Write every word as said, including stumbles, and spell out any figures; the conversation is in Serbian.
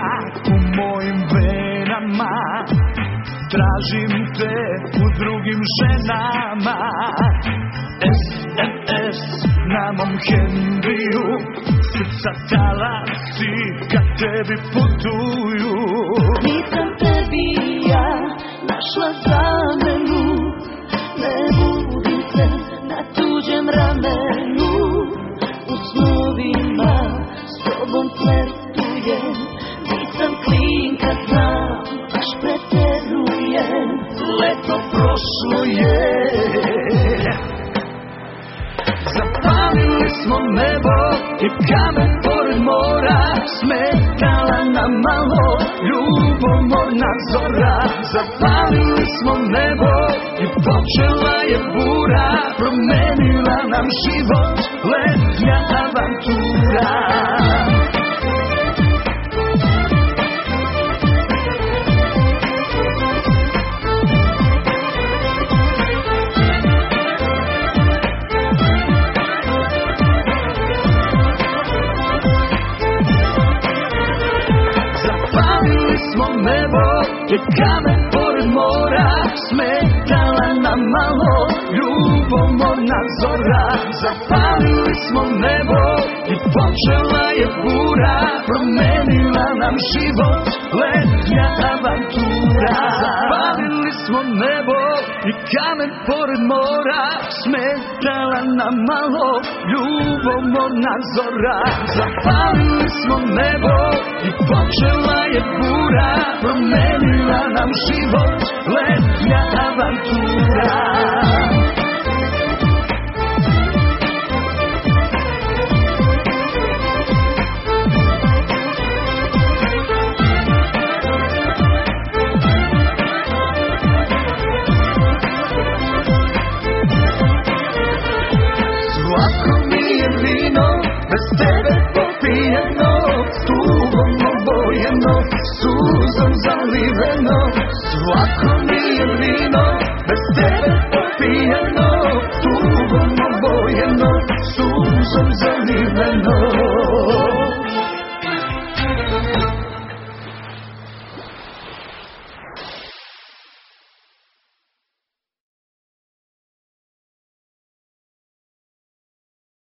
zrak u mojim venama. Tražim te u drugim ženama. S M S na mom Henriju, srca talasi kad tebi putuju. Nisam tebi ja našla zamenu, ne budim se na tuđem ramenu. U snovima s tobom flertujem, nisam klinka, znam, baš preterujem. Leto prošlo je, zapalili smo nebo i kamen pored mora. Smetala nam malo ljubomorna zora. Zapalili smo nebo i počela je bura. Promenila nam život letnja avantura. Smo nebo je kamen pored mora. Smetala nam malo ljubomorna zora. Zapalili smo nebo i počela je bura. Promenila nam život letnja avantura. Zapalili smo nebo i kamen pored mora. Smetala nam malo ljubomorna zora. Zapalili smo nebo i počela je bura. Promenila nam život letnja avantura. Svako mi je vino, bez tebe popijeno, tugom obojeno, suzom zaliveno. Svako mi je vino,